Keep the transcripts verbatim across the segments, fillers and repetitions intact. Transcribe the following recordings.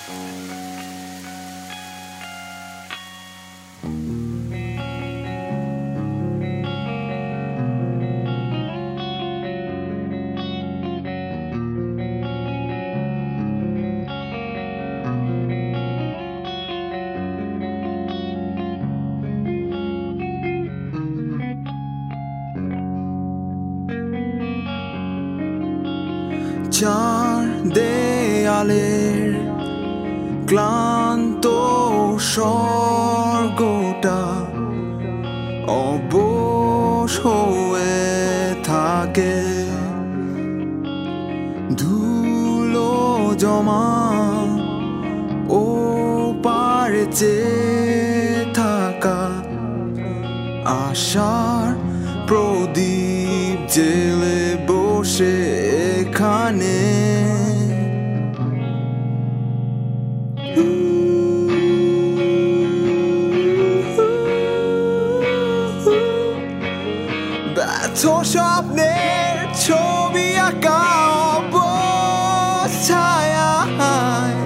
চার দেয়ালের ক্লান্ত স্বর্গটা অবশ হয়ে থাকে, ধুলো জমা ও পারে চেয়ে থাকা আশার প্রদীপ জেলে বসে এখানে। ব্যর্থ স্বপ্নের ছবি আঁকা অবস্থায়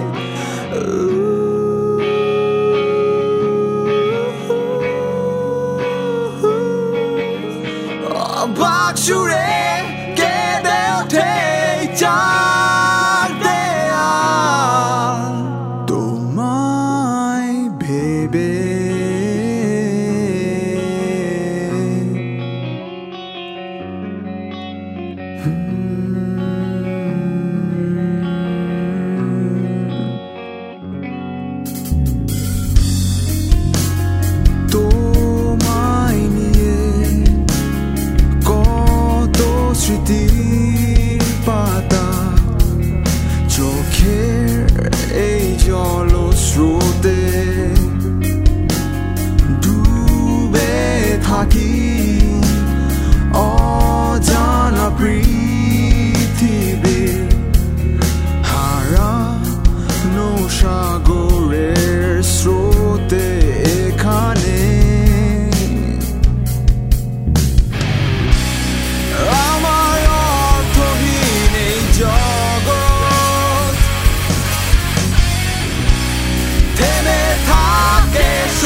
অবাক সুরে কেঁদে ওঠে চার দেয়াল তোমায় ভেবে। তোমায় নিয়ে কত স্মৃতির পাতা চোখের এই জলস্রোতে ডুবে থাকি অজানা পৃথিবীর হারানো সাগরের স্রোতে এখানে। আমার অর্থহীন এই জগৎ থেমে থাকে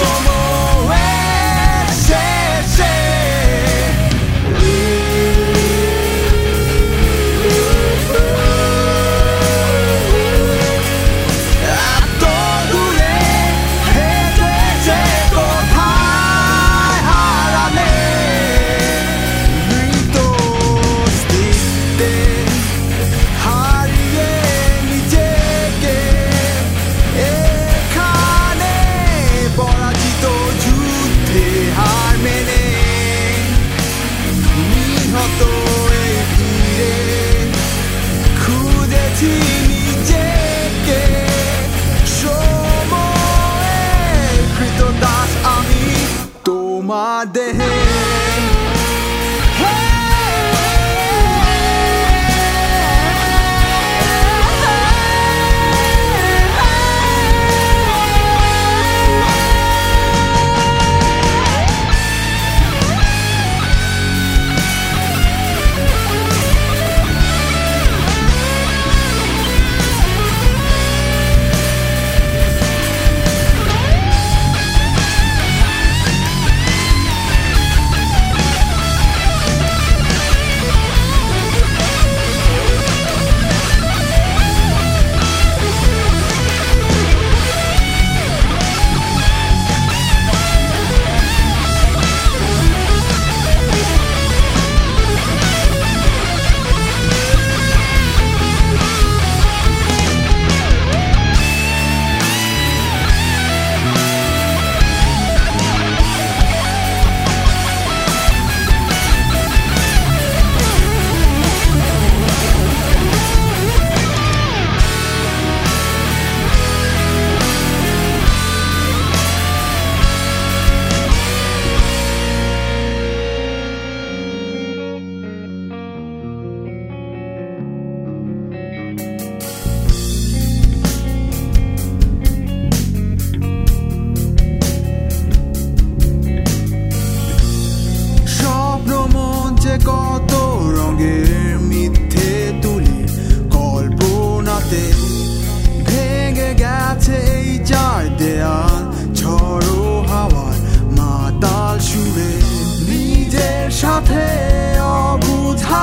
সময়ের শেষে। এত দূরে হেঁটেছে কোথায় হারালে মৃত অস্তিত্বে হারিয়ে নিজেকে এখানে পরাজিত যুদ্ধে হার মেনে নিহত এই ভিড়ে খুঁজেছি নিজেকে সময়ে কৃতদাস আমি তোমার দেহে।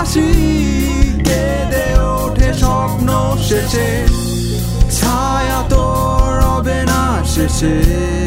হাসি কেঁদে ওঠে স্বপ্ন শেষে, ছায়া তো রবে না শেষে।